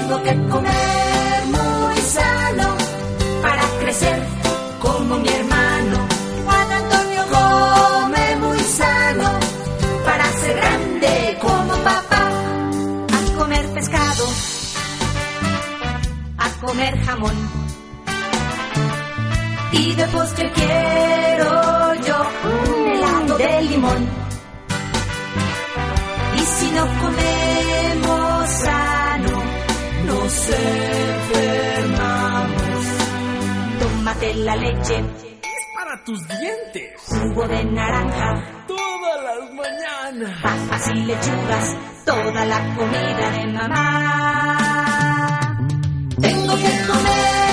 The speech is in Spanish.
Tengo que comer muy sano para crecer como mi hermano. Juan Antonio come muy sano para ser grande como papá. A comer pescado, a comer jamón, y de postre quiero yo un helado de limón. Y si no comemos sano, nos enfermamos. Tómate la leche, es para tus dientes. Jugo de naranja, Todas las mañanas. papas y lechugas, toda la comida de mamá. Tengo que comer